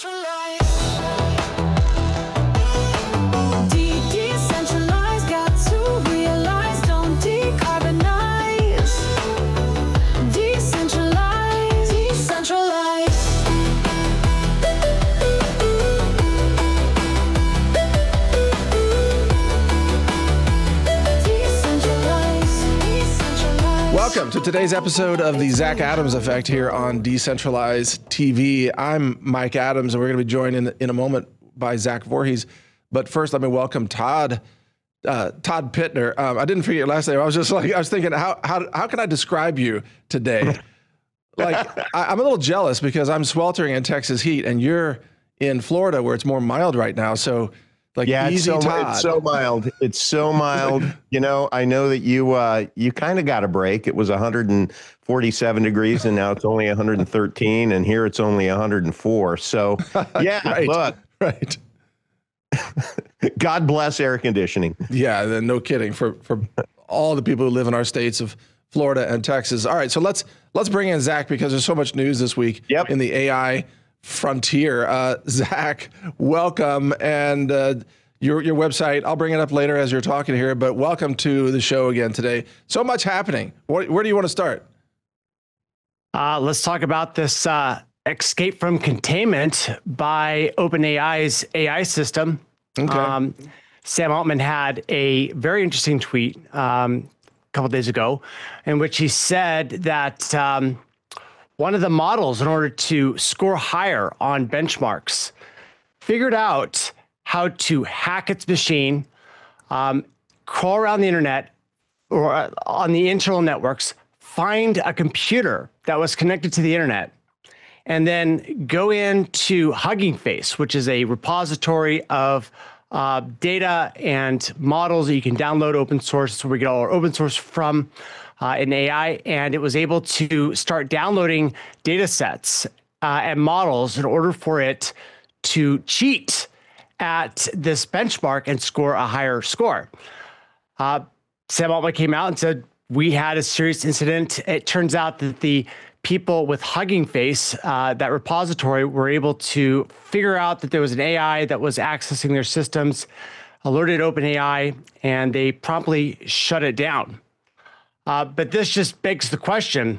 Decentralized, got to realize, don't decarbonize. Decentralize, decentralize. Welcome to today's episode of the Zach Adams Effect here on Decentralized TV. I'm Mike Adams, and we're going to be joined in a moment by Zach Voorhees. But first, let me welcome Todd Pittner. I didn't forget your last name. I was thinking, how can I describe you today? I'm a little jealous because I'm sweltering in Texas heat, and you're in Florida where it's more mild right now. So, it's so mild. It's so mild. You know, I know that you kind of got a break. It was 147 degrees, and now it's only 113, and here it's only 104. So, yeah, right, look. Right. God bless air conditioning. Yeah, no kidding. For all the people who live in our states of Florida and Texas. All right, so let's bring in Zach because there's so much news this week in the AI frontier. Zach, welcome, and your website. I'll bring it up later as you're talking here, but welcome to the show again today. So much happening. Where do you want to start? Let's talk about this escape from containment by OpenAI's AI system. Okay. Sam Altman had a very interesting tweet a couple days ago in which he said that one of the models, in order to score higher on benchmarks, figured out how to hack its machine, crawl around the internet or on the internal networks, find a computer that was connected to the internet, and then go into Hugging Face, which is a repository of data and models that you can download open source. That's where we get all our open source from in AI. And it was able to start downloading data sets and models in order for it to cheat at this benchmark and score a higher score. Sam Altman came out and said, we had a serious incident. It turns out that the people with Hugging Face, that repository, were able to figure out that there was an AI that was accessing their systems, alerted OpenAI, and they promptly shut it down. But this just begs the question,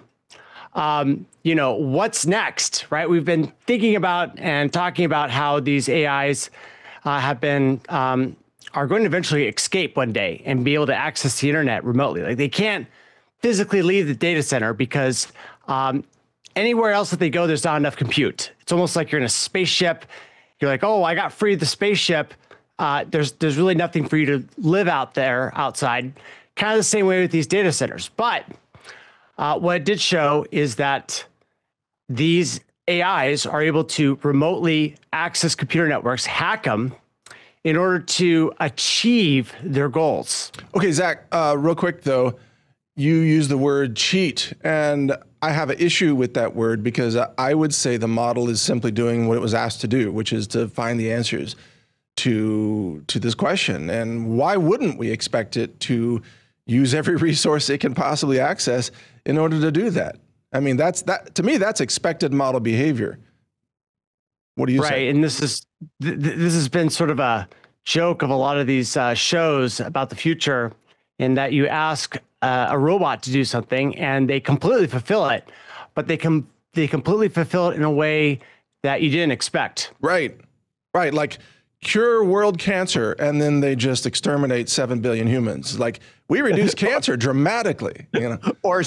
what's next, right? We've been thinking about and talking about how these AIs are going to eventually escape one day and be able to access the internet remotely. Like, they can't physically leave the data center because anywhere else that they go, there's not enough compute. It's almost like you're in a spaceship. You're like, oh, I got free of the spaceship. There's really nothing for you to live out there outside. Kind of the same way with these data centers. But what it did show is that these AIs are able to remotely access computer networks, hack them, in order to achieve their goals. Okay, Zach, real quick though, you use the word cheat, and I have an issue with that word because I would say the model is simply doing what it was asked to do, which is to find the answers to this question. And why wouldn't we expect it to use every resource it can possibly access in order to do that? I mean, to me, that's expected model behavior. What do you say? Right, and this has been sort of a joke of a lot of these shows about the future, in that you ask a robot to do something and they completely fulfill it, but they completely fulfill it in a way that you didn't expect. Right. Like cure world cancer, and then they just exterminate 7 billion humans. Like, we reduce cancer dramatically, or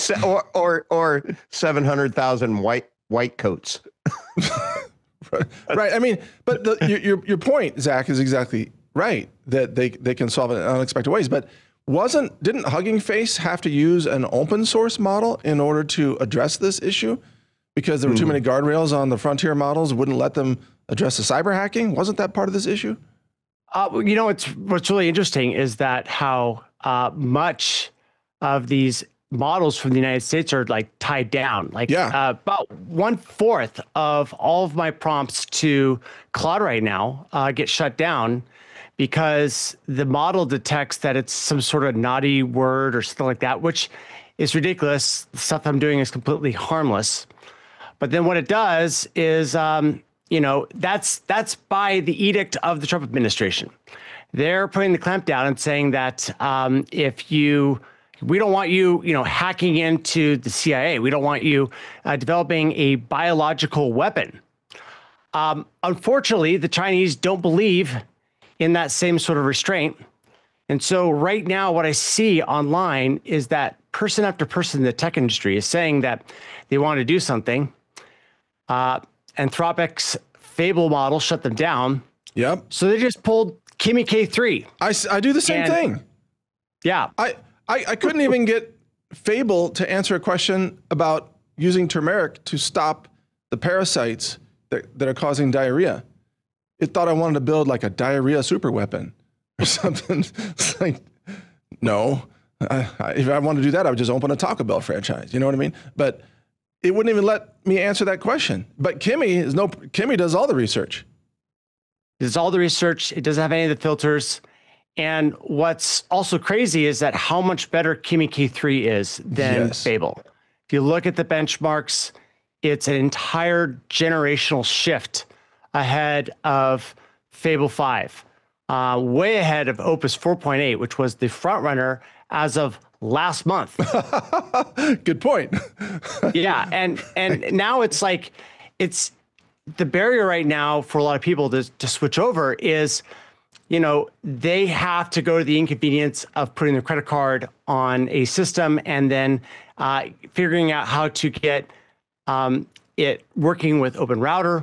700,000 white coats. Right. I mean, but your point, Zach, is exactly right, that they can solve it in unexpected ways. But didn't Hugging Face have to use an open source model in order to address this issue? Because there were too many guardrails on the frontier models, wouldn't let them address the cyber hacking? Wasn't that part of this issue? What's really interesting is that how much of these models from the United States are like tied down. About 1/4 of all of my prompts to Claude right now get shut down because the model detects that it's some sort of naughty word or something like that, which is ridiculous. The stuff I'm doing is completely harmless. But then what it does is that's by the edict of the Trump administration. They're putting the clamp down and saying that we don't want you, hacking into the CIA. We don't want you developing a biological weapon. Unfortunately, the Chinese don't believe in that same sort of restraint. And so right now, what I see online is that person after person in the tech industry is saying that they want to do something. Anthropic's Fable model shut them down. Yep. So they just pulled Kimi K3. I do the same thing. Yeah. I couldn't even get Fable to answer a question about using turmeric to stop the parasites that are causing diarrhea. It thought I wanted to build like a diarrhea super weapon or something. It's like, no. If I wanted to do that, I would just open a Taco Bell franchise. You know what I mean? But it wouldn't even let me answer that question. But Kimi does all the research. It does all the research. It doesn't have any of the filters. And what's also crazy is that how much better Kimi K3 is than Fable. If you look at the benchmarks, it's an entire generational shift ahead of Fable 5, way ahead of Opus 4.8, which was the front runner as of last month. Good point. Yeah, and now it's like it's the barrier right now for a lot of people to switch over is, they have to go to the inconvenience of putting their credit card on a system and then figuring out how to get it working with Open Router.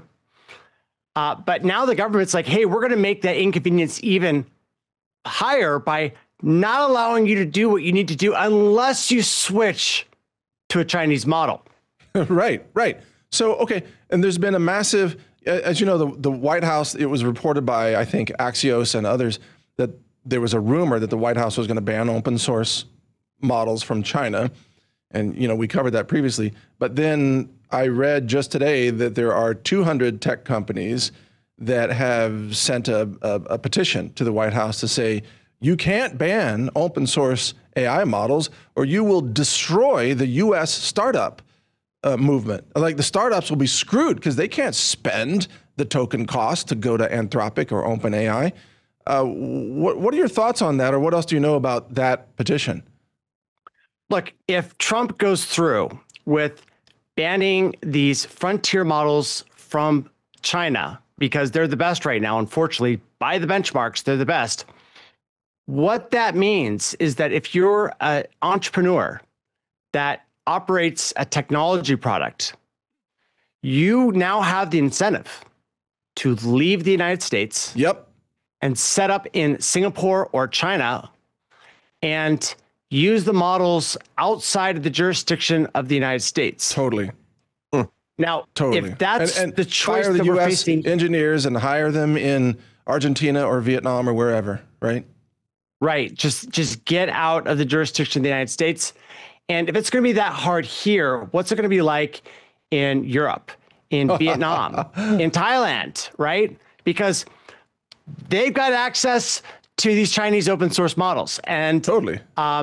But now the government's like, hey, we're going to make that inconvenience even higher by not allowing you to do what you need to do unless you switch to a Chinese model. Right. So, okay. And there's been a massive, as you know, the White House, it was reported by, I think, Axios and others that there was a rumor that the White House was going to ban open source models from China. And, we covered that previously. But then I read just today that there are 200 tech companies that have sent a petition to the White House to say, you can't ban open source AI models or you will destroy the U.S. startup movement. Like the startups will be screwed because they can't spend the token cost to go to Anthropic or OpenAI. What are your thoughts on that, or what else do you know about that petition? Look, if Trump goes through with banning these frontier models from China, because they're the best right now, unfortunately, by the benchmarks, they're the best. What that means is that if you're an entrepreneur that operates a technology product, you now have the incentive to leave the United States. Yep. And set up in Singapore or China and use the models outside of the jurisdiction of the United States. Totally. Now, totally. If that's and the choice fire the that we're US facing, engineers and hire them in Argentina or Vietnam or wherever, right? Right. Just get out of the jurisdiction of the United States. And if it's going to be that hard here, what's it going to be like in Europe, in Vietnam, in Thailand, right? Because they've got access to these Chinese open source models. And totally.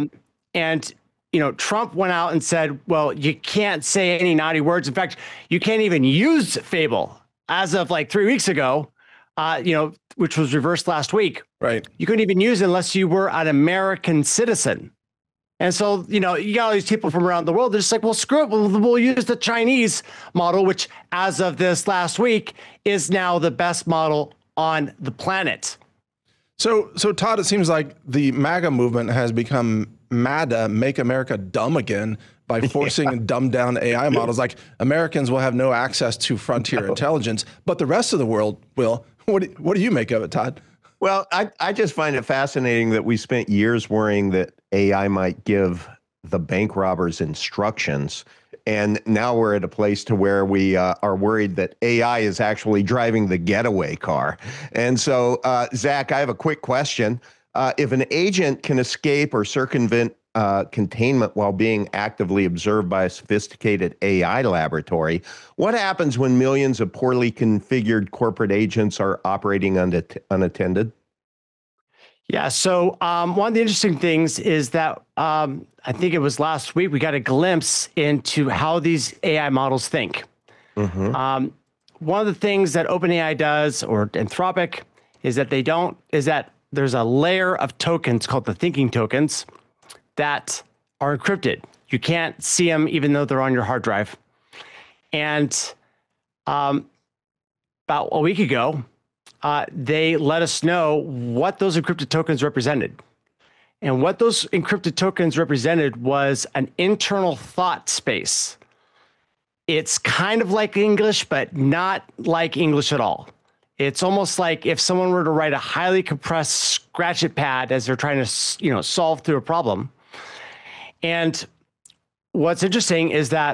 Trump went out and said, well, you can't say any naughty words. In fact, you can't even use Fable as of like 3 weeks ago, which was reversed last week. Right. You couldn't even use it unless you were an American citizen. And so, you got all these people from around the world. They're just like, well, screw it. We'll use the Chinese model, which as of this last week is now the best model on the planet. So Todd, it seems like the MAGA movement has become MADA, Make America Dumb Again, by forcing dumbed down AI models. Like Americans will have no access to frontier intelligence, but the rest of the world will. What do you make of it, Todd? Well, I just find it fascinating that we spent years worrying that AI might give the bank robbers instructions. And now we're at a place to where we are worried that AI is actually driving the getaway car. And so, Zach, I have a quick question. If an agent can escape or circumvent containment while being actively observed by a sophisticated AI laboratory, what happens when millions of poorly configured corporate agents are operating unattended? Yeah, so one of the interesting things is that I think it was last week we got a glimpse into how these AI models think. Mm-hmm. one of the things that OpenAI does, or Anthropic, is that there's a layer of tokens called the thinking tokens that are encrypted. You can't see them even though they're on your hard drive. And about a week ago, they let us know what those encrypted tokens represented. And what those encrypted tokens represented was an internal thought space. It's kind of like English, but not like English at all. It's almost like if someone were to write a highly compressed scratch-it pad as they're trying to, solve through a problem. And what's interesting is that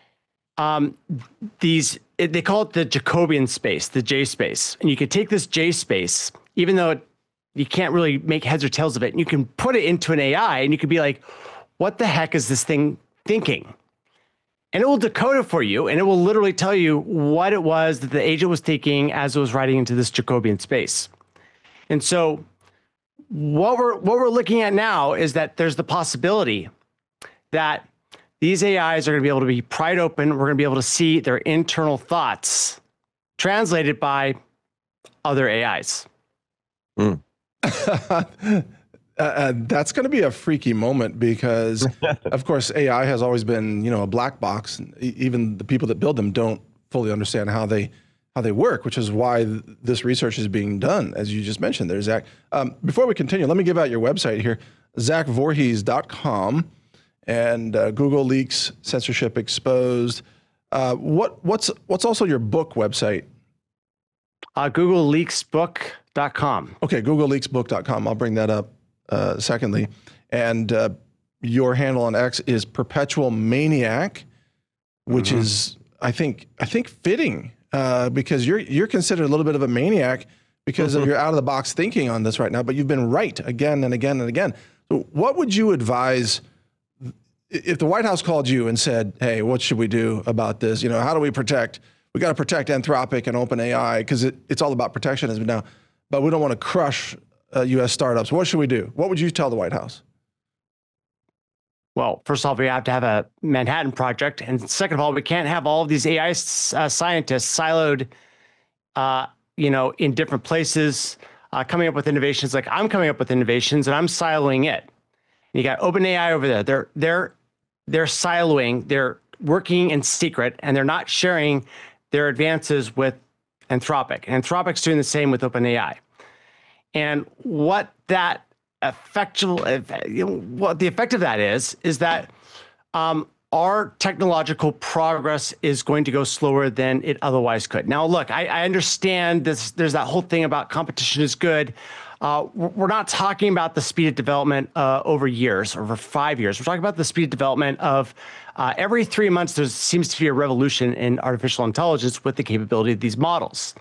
they call it the Jacobian space, the J space. And you could take this J space, even though you can't really make heads or tails of it, and you can put it into an AI and you could be like, what the heck is this thing thinking? And it will decode it for you, and it will literally tell you what it was that the agent was thinking as it was writing into this Jacobian space. And so what we're looking at now is that there's the possibility that these AIs are going to be able to be pried open. We're going to be able to see their internal thoughts translated by other AIs. That's going to be a freaky moment because, of course, AI has always been, a black box. Even the people that build them don't fully understand how they work, which is why this research is being done, as you just mentioned there, Zach. Before we continue, let me give out your website here, ZachVorhees.com, and Google Leaks, Censorship Exposed. What's also your book website? GoogleLeaksBook.com. Okay, GoogleLeaksBook.com. I'll bring that up. Secondly, and your handle on X is Perpetual Maniac, which is I think fitting because you're considered a little bit of a maniac because of your out of the box thinking on this right now. But you've been right again and again and again. So what would you advise if the White House called you and said, "Hey, what should we do about this? How do we protect? We got to protect Anthropic and OpenAI because it's all about protectionism now, but we don't want to crush." U.S. startups. What should we do? What would you tell the White House? Well, first of all, we have to have a Manhattan Project. And second of all, we can't have all of these AI scientists siloed, in different places, coming up with innovations. Like I'm coming up with innovations and I'm siloing it. And you got OpenAI over there. They're siloing. They're working in secret and they're not sharing their advances with Anthropic. And Anthropic's doing the same with OpenAI. And what the effect of that is that our technological progress is going to go slower than it otherwise could. Now, look, I understand this. There's that whole thing about competition is good. We're not talking about the speed of development over years, over 5 years. We're talking about the speed of development of every 3 months. There seems to be a revolution in artificial intelligence with the capability of these models.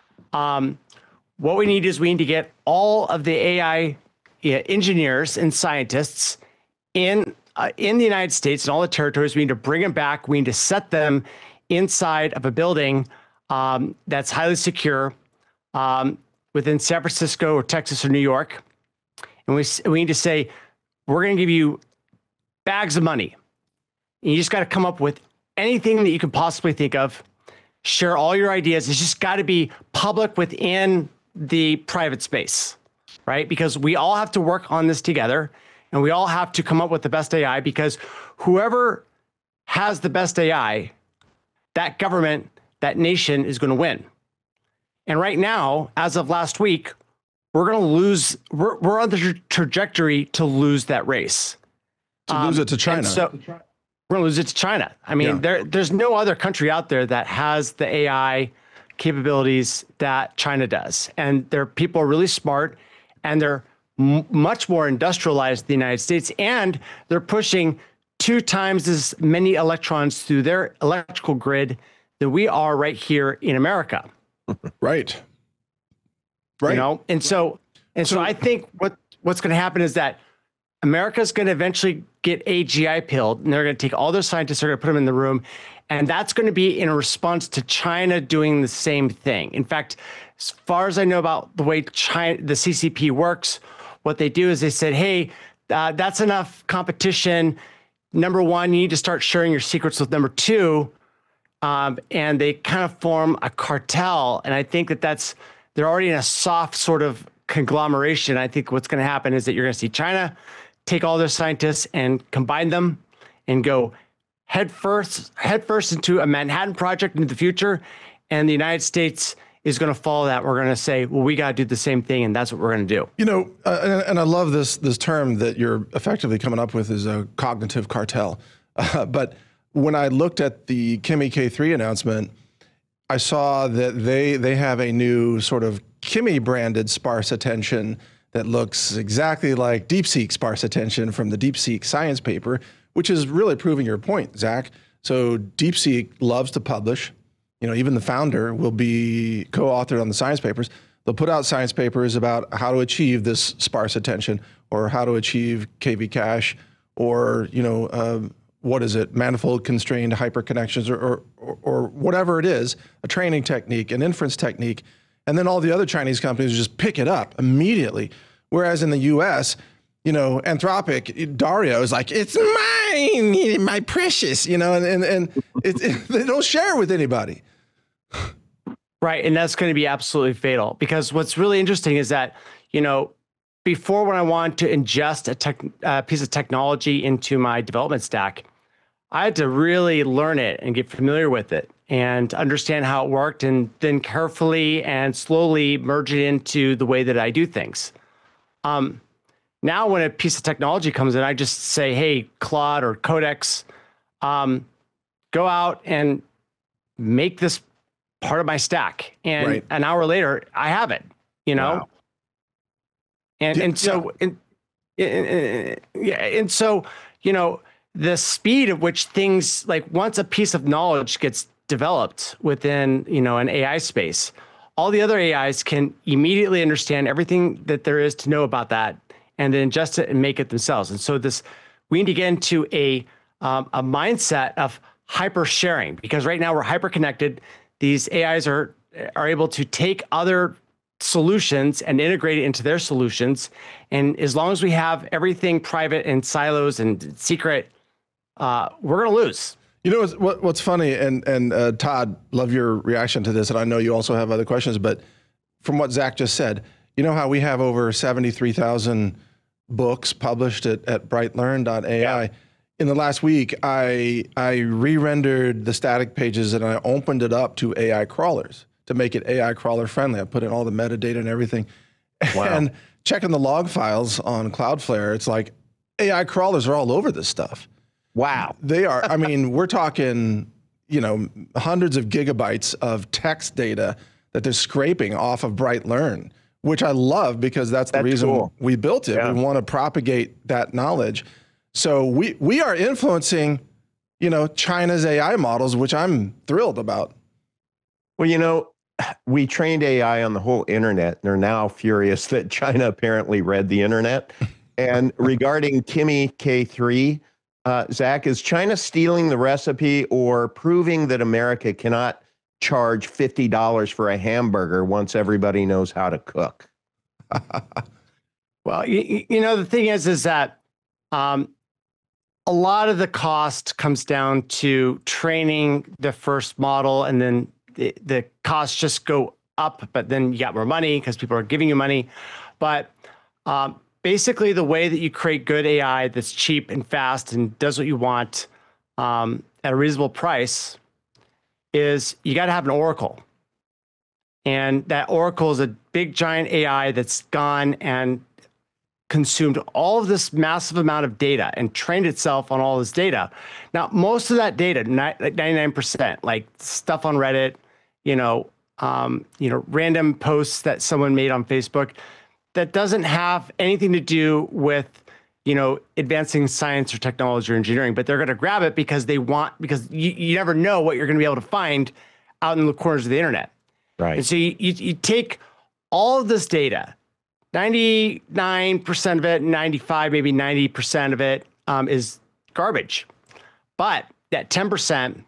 What we need to get all of the AI engineers and scientists in the United States and all the territories. We need to bring them back. We need to set them inside of a building that's highly secure within San Francisco or Texas or New York. And we need to say, we're going to give you bags of money. And you just got to come up with anything that you can possibly think of. Share all your ideas. It's just got to be public within the private space, right? Because we all have to work on this together and we all have to come up with the best AI because whoever has the best AI, that government, that nation is going to win. And right now, as of last week, we're going to lose, we're on the trajectory to lose that race. To lose it to China. So we're going to lose it to China. I mean, there's no other country out there that has the AI capabilities that China does. And their people are really smart and they're much more industrialized than the United States. And they're pushing 2 times as many electrons through their electrical grid than we are right here in America. Right. And so I think what's going to happen is that America's going to eventually get AGI pilled and they're going to take all their scientists, they're going to put them in the room. And that's going to be in a response to China doing the same thing. In fact, as far as I know about the way the CCP works, what they do is they said, hey, that's enough competition. Number one, you need to start sharing your secrets with number 2. and they kind of form a cartel. And I think they're already in a soft sort of conglomeration. I think what's going to happen is that you're going to see China take all their scientists and combine them and go headfirst into a Manhattan Project into the future. And the United States is going to follow that. We're going to say, well, we got to do the same thing, and that's what we're going to do. You know, and I love this term that you're effectively coming up with is a cognitive cartel. But when I looked at the Kimi K3 announcement, I saw that they have a new sort of Kimi branded sparse attention that looks exactly like DeepSeek sparse attention from the DeepSeek science paper, which is really proving your point, Zach. So DeepSeek loves to publish. You know, even the founder will be co-authored on the science papers. They'll put out science papers about how to achieve this sparse attention or how to achieve KV cache or, you know, what is it, manifold constrained hyperconnections or whatever it is, a training technique, an inference technique. And then all the other Chinese companies just pick it up immediately. Whereas in the US, you know, Anthropic, Dario is like, it's mine, my precious, you know, and they don't share it with anybody. Right. And that's going to be absolutely fatal, because what's really interesting is that, you know, before, when I want to ingest a piece of technology into my development stack, I had to really learn it and get familiar with it and understand how it worked, and then carefully and slowly merge it into the way that I do things. Now, when a piece of technology comes in, I just say, hey, Claude or Codex, go out and make this part of my stack. And Right. An hour later, I have it, you know? Wow. And so, and so, you know, the speed at which things, like once a piece of knowledge gets developed within, you know, an AI space, all the other AIs can immediately understand everything that there is to know about that and then ingest it and make it themselves. And so we need to get into a mindset of hyper sharing, because right now we're hyper connected. These AIs are able to take other solutions and integrate it into their solutions. And as long as we have everything private and silos and secret, we're going to lose. You know what's funny, and Todd, love your reaction to this, and I know you also have other questions, but from what Zach just said, you know how we have over 73,000 books published at brightlearn.ai. Yeah. In the last week, I re-rendered the static pages and I opened it up to AI crawlers to make it AI crawler friendly. I put in all the metadata and everything. Wow. And checking the log files on Cloudflare, it's like AI crawlers are all over this stuff. Wow. They are. I mean, we're talking, you know, hundreds of gigabytes of text data that they're scraping off of BrightLearn, which I love because that's the reason cool. we built it. Yeah. We want to propagate that knowledge. So we are influencing, you know, China's AI models, which I'm thrilled about. Well, you know, we trained AI on the whole internet, and they're now furious that China apparently read the internet. And regarding Kimi K3, Zach, is China stealing the recipe or proving that America cannot charge $50 for a hamburger once everybody knows how to cook? Well, you know, the thing is that a lot of the cost comes down to training the first model, and then the costs just go up, but then you got more money because people are giving you money. But basically, the way that you create good AI that's cheap and fast and does what you want at a reasonable price is you got to have an oracle. And that oracle is a big, giant AI that's gone and consumed all of this massive amount of data and trained itself on all this data. Now, most of that data, like 99%, like stuff on Reddit, random posts that someone made on Facebook, that doesn't have anything to do with, advancing science or technology or engineering, but they're going to grab it because because you never know what you're going to be able to find out in the corners of the internet. Right. And so you take all of this data, 99% of it, 95, maybe 90% of it is garbage. But that 10%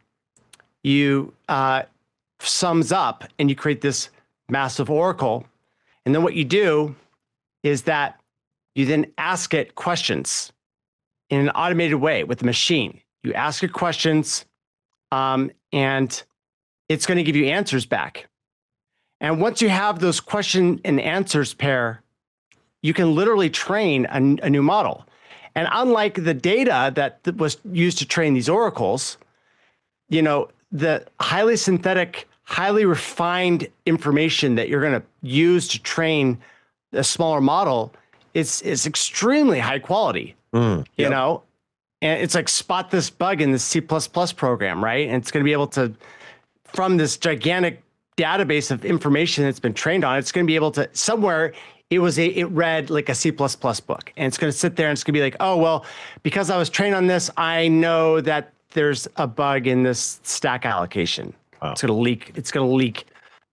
sums up and you create this massive oracle. And then what you do is that you then ask it questions in an automated way with the machine. You ask it questions and and it's going to give you answers back. And once you have those question and answers pair, you can literally train a new model. And unlike the data that was used to train these oracles, the highly synthetic, highly refined information that you're going to use to train a smaller model is extremely high quality, you know? And it's like spot this bug in the C++ program, right? And it's going to be able to, from this gigantic database of information that's been trained on, it's going to be able to, somewhere it read like a C++ book. And it's going to sit there and it's going to be like, oh, well, because I was trained on this, I know that there's a bug in this stack allocation. Wow. It's going to leak. It's going to leak.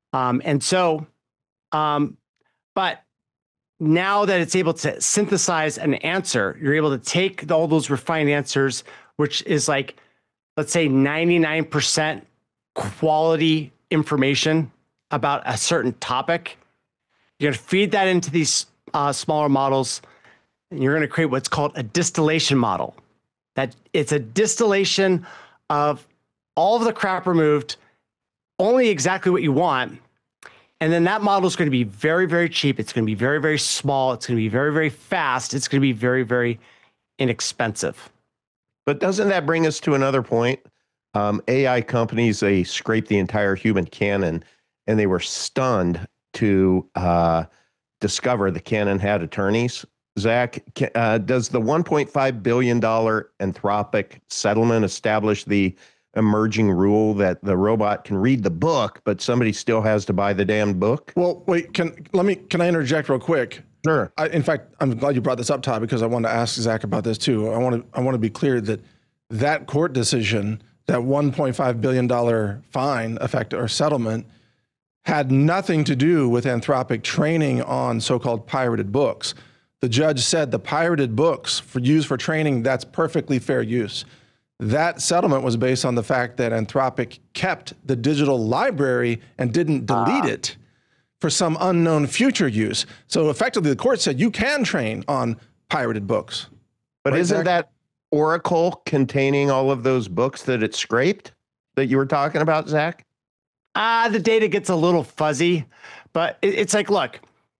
But now that it's able to synthesize an answer, you're able to take all those refined answers, which is like, let's say 99% quality information about a certain topic. You're going to feed that into these smaller models, and you're going to create what's called a distillation model. That it's a distillation of all of the crap removed, only exactly what you want. And then that model is going to be very, very cheap. It's going to be very, very small. It's going to be very, very fast. It's going to be very, very inexpensive. But doesn't that bring us to another point? AI companies, they scraped the entire human canon, and they were stunned to discover the canon had attorneys. Zach, does the $1.5 billion Anthropic settlement establish the emerging rule that the robot can read the book, but somebody still has to buy the damn book? Well, wait, can I interject real quick? Sure. In fact, I'm glad you brought this up, Todd, because I wanted to ask Zach about this too. I want to be clear that court decision, that $1.5 billion fine effect or settlement, had nothing to do with Anthropic training on so-called pirated books. The judge said the pirated books used for training, that's perfectly fair use. That settlement was based on the fact that Anthropic kept the digital library and didn't delete it for some unknown future use. So effectively, the court said you can train on pirated books. But right, isn't Zach? that Oracle containing all of those books that it scraped that you were talking about, Zach? The data gets a little fuzzy, but it's like, look,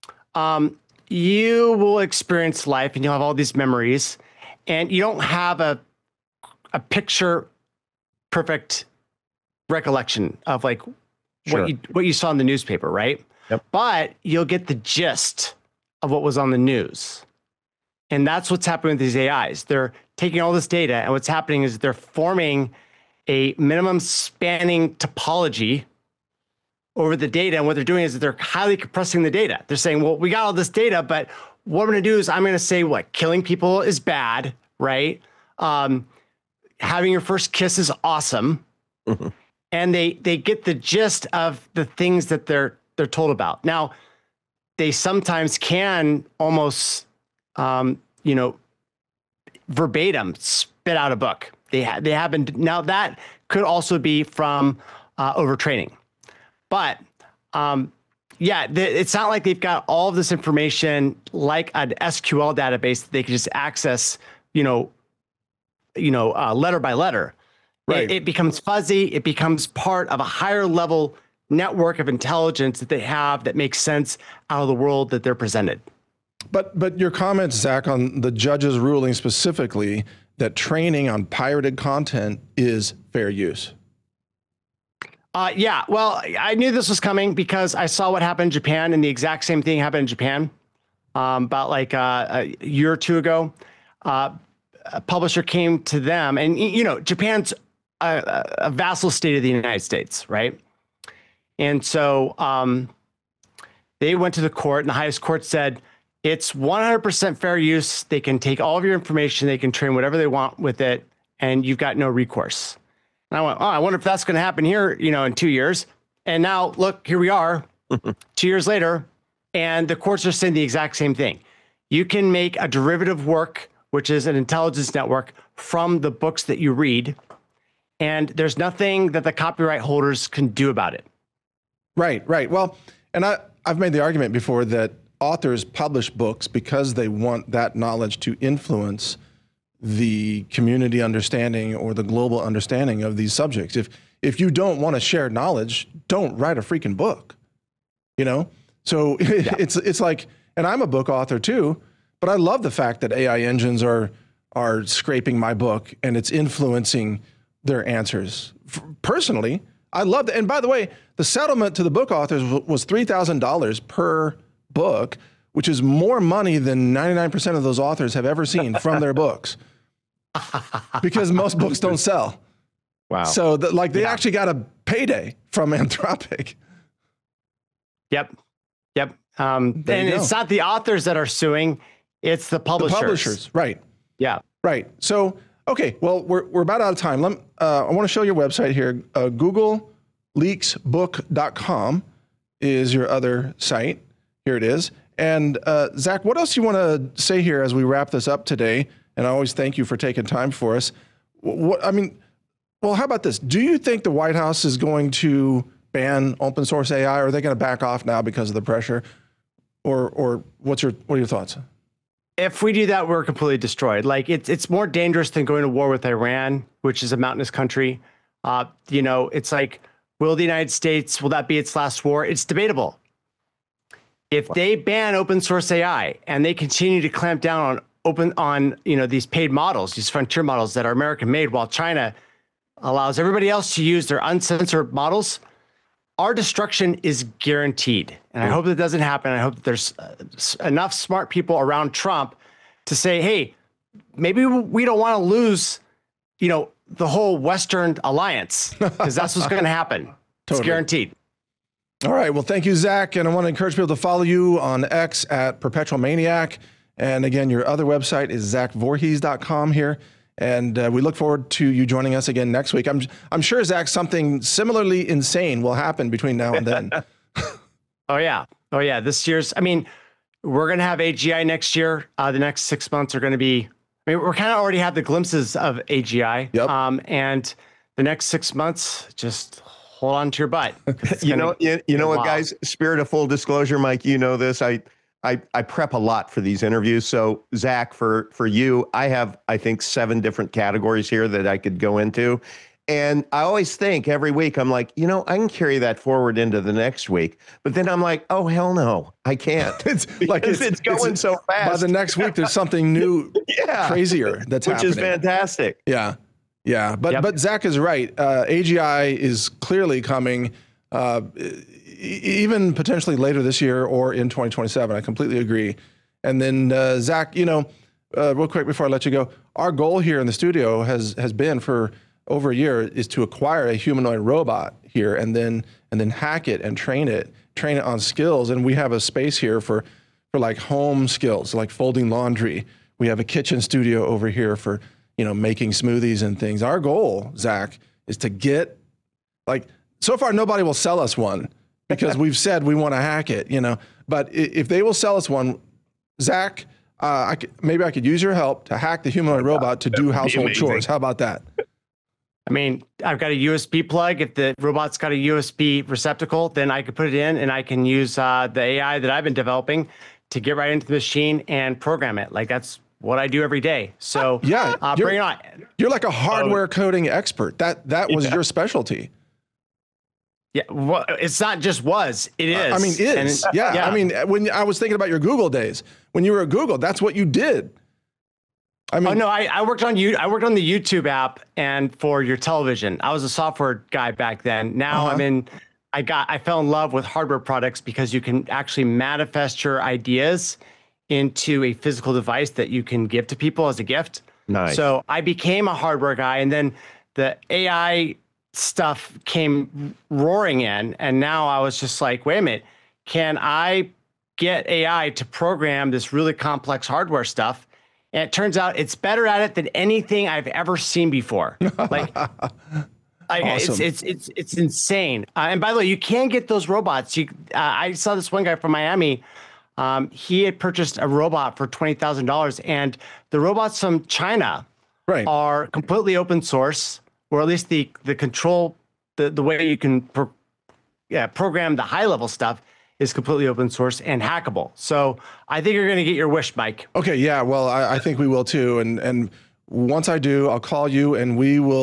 you will experience life and you'll have all these memories, and you don't have a picture perfect recollection of like Sure. what you saw in the newspaper, right? Yep. But you'll get the gist of what was on the news. And that's what's happening with these AIs. They're taking all this data, and what's happening is they're forming a minimum spanning topology over the data. And what they're doing is they're highly compressing the data. They're saying, well, we got all this data, but what I'm going to do is I'm going to say what killing people is bad, right? Having your first kiss is awesome. Mm-hmm. And they get the gist of the things that they're told about. Now, they sometimes can almost, verbatim spit out a book. They happen to, now that could also be from overtraining. But it's not like they've got all of this information like an SQL database that they can just access, letter by letter. Right. It becomes fuzzy. It becomes part of a higher level network of intelligence that they have that makes sense out of the world that they're presented. But your comments, Zach, on the judge's ruling specifically that training on pirated content is fair use. Well, I knew this was coming because I saw what happened in Japan, and the exact same thing happened in Japan about like a year or two ago. A publisher came to them, and Japan's a vassal state of the United States, right? And so they went to the court, and the highest court said, it's 100% fair use. They can take all of your information. They can train whatever they want with it, and you've got no recourse. And I went, I wonder if that's going to happen here, in 2 years. And now, look, here we are, 2 years later, and the courts are saying the exact same thing. You can make a derivative work, which is an intelligence network, from the books that you read, and there's nothing that the copyright holders can do about it. Right. Well, and I've made the argument before that authors publish books because they want that knowledge to influence the community understanding or the global understanding of these subjects. if you don't want to share knowledge, don't write a freaking book, you know? So it's like, and I'm a book author too, but I love the fact that AI engines are scraping my book and it's influencing their answers. Personally, I love that. And by the way, the settlement to the book authors was $3,000 per book, which is more money than 99% of those authors have ever seen from their books, because most books don't sell. Wow. So they actually got a payday from Anthropic. Yep. And it's not the authors that are suing, it's the publishers. The publishers, right. Yeah. Right. So, okay, well, we're about out of time. I want to show your website here. GoogleLeaksBook.com is your other site. Here it is. And Zach, what else you want to say here as we wrap this up today? And I always thank you for taking time for us. Well, how about this? Do you think the White House is going to ban open source AI, or are they going to back off now because of the pressure? Or what are your thoughts? If we do that, we're completely destroyed. Like it's more dangerous than going to war with Iran, which is a mountainous country. It's like, will the United States, will that be its last war? It's debatable. If they ban open source AI and they continue to clamp down on these paid models, these frontier models that are American made, while China allows everybody else to use their uncensored models, our destruction is guaranteed. And I hope that doesn't happen. I hope that there's enough smart people around Trump to say, hey, maybe we don't want to lose, the whole Western alliance, because that's what's going to happen. Totally. It's guaranteed. All right. Well, thank you, Zach. And I want to encourage people to follow you on X at Perpetual Maniac. And again, your other website is zachvorhies.com here. And we look forward to you joining us again next week. I'm sure, Zach, something similarly insane will happen between now and then. Oh yeah. This year's, we're going to have AGI next year. The next 6 months are going to be, we're kind of already have the glimpses of AGI. Yep. And the next 6 months, just hold on to your butt. You know what, guys, spirit of full disclosure, Mike, you know this, I prep a lot for these interviews. So Zach, for you, I have, I think, 7 different categories here that I could go into. And I always think every week, I'm like, I can carry that forward into the next week. But then I'm like, oh, hell no, I can't. It's going so fast. By the next week, there's something new, crazier that's happening. Which is fantastic. Yeah. But Zach is right. AGI is clearly coming, even potentially later this year or in 2027. I completely agree. And then Zach, real quick before I let you go, our goal here in the studio has been for over a year is to acquire a humanoid robot here and then hack it and train it on skills. And we have a space here for like home skills, like folding laundry. We have a kitchen studio over here for, making smoothies and things. Our goal, Zach, is to get, so far nobody will sell us one because we've said we want to hack it, but if they will sell us one, Zach, maybe I could use your help to hack the humanoid robot to do household chores. How about that? I've got a USB plug. If the robot's got a USB receptacle, then I could put it in and I can use the AI that I've been developing to get right into the machine and program it. That's what I do every day. So bring it on. You're like a hardware coding expert. That was your specialty. Yeah, well, it's not just was, it is. Is. When I was thinking about your Google days, when you were at Google, that's what you did. I worked on the YouTube app and for your television. I was a software guy back then. Now I fell in love with hardware products because you can actually manifest your ideas into a physical device that you can give to people as a gift. Nice. So I became a hardware guy, and then the AI stuff came roaring in, and now I was just like, wait a minute, can I get AI to program this really complex hardware stuff? And it turns out it's better at it than anything I've ever seen before. Awesome. It's insane. And by the way, you can get those robots. I saw this one guy from Miami. He had purchased a robot for $20,000, and the robots from China are completely open source, or at least the control, the way you can program the high level stuff is completely open source and hackable. So I think you're going to get your wish, Mike. Okay, yeah. Well, I think we will too. And once I do, I'll call you and we'll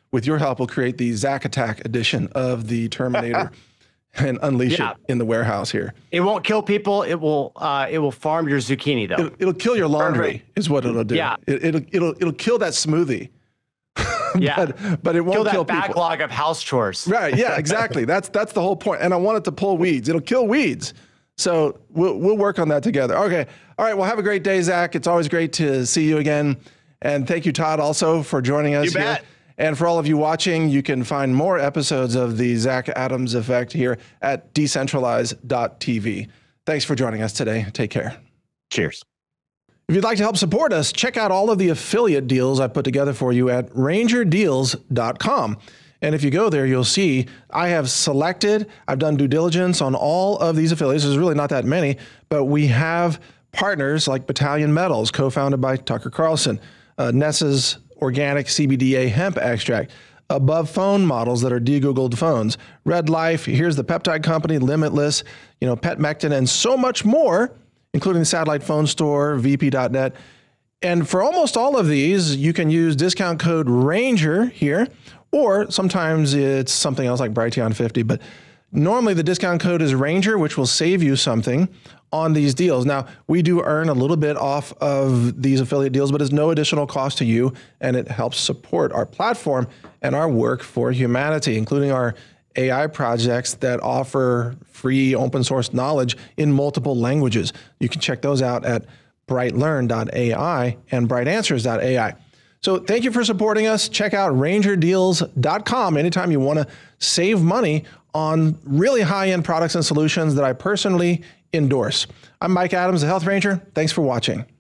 with your help, we'll create the Zach Attack edition of the Terminator and unleash it in the warehouse here. It won't kill people. It will farm your zucchini though. It'll kill your laundry is what it'll do. Yeah. It'll kill that smoothie. Yeah. but it won't kill that kill people. backlog of house chores. Right. Yeah, exactly. That's the whole point. And I want it to pull weeds. It'll kill weeds. So we'll work on that together. Okay. All right. Well, have a great day, Zach. It's always great to see you again. And thank you, Todd, also for joining us here. Bet. And for all of you watching, you can find more episodes of the Zach Adams Effect here at decentralize.tv. Thanks for joining us today. Take care. Cheers. If you'd like to help support us, check out all of the affiliate deals I put together for you at rangerdeals.com. And if you go there, you'll see I've done due diligence on all of these affiliates. There's really not that many, but we have partners like Battalion Metals, co-founded by Tucker Carlson, Nessa's organic CBDA hemp extract, Above Phone models that are de-Googled phones, Red Life, here's the peptide company, Limitless, PetMectin, and so much more, including the satellite phone store, VP.net. And for almost all of these, you can use discount code RANGER here, or sometimes it's something else like Brighteon 50, but normally the discount code is RANGER, which will save you something on these deals. Now, we do earn a little bit off of these affiliate deals, but it's no additional cost to you, and it helps support our platform and our work for humanity, including our AI projects that offer free open source knowledge in multiple languages. You can check those out at brightlearn.ai and brightanswers.ai. So thank you for supporting us. Check out rangerdeals.com anytime you want to save money on really high-end products and solutions that I personally endorse. I'm Mike Adams, the Health Ranger. Thanks for watching.